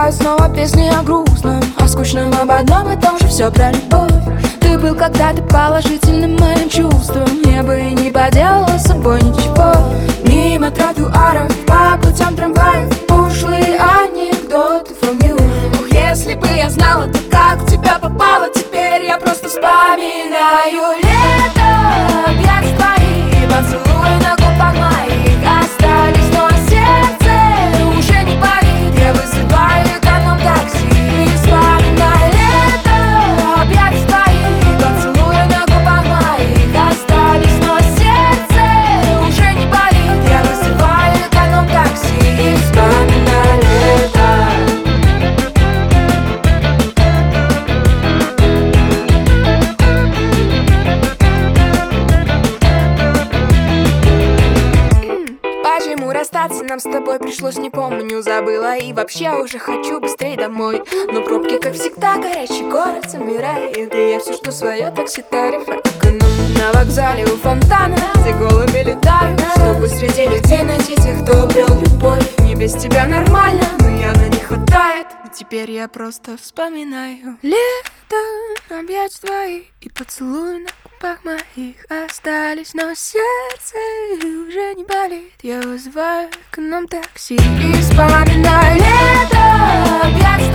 Играют снова песни о грустном, о скучном, об одном и том же, все про любовь. Ты был когда-то положительным моим чувством, я бы и не поделала с собой ничего. Мимо тротуаров, по путям трамваев, ушлые анекдоты from you. Ух, если бы я знала, ты как в тебя попала, теперь я просто вспоминаю лето, объятия твои, поцелуи на губах моих остались, но сердце уже не болит. Я вызываю эконом-такси и вспоминаю лето, объятия твои, поцелуи на губах моих остались, но сердце уже не болит. Я вызываю эконом-такси и вспоминаю лето. Почему расстаться нам с тобой пришлось, не помню, забыла. И вообще уже хочу быстрее домой, но пробки, как всегда, горячий город замирает. И я все, что свое такси тариф экономлю. На вокзале у фонтана, где голуби летают, чтобы среди людей найти тех, кто обрел любовь. Мне без тебя нормально, но явно не хватает. И теперь я просто вспоминаю лето, объятия твои и поцелуй на губах моих остались, но сердце уже не болит. Я вызываю эконом-такси и вспоминаю лето, объятия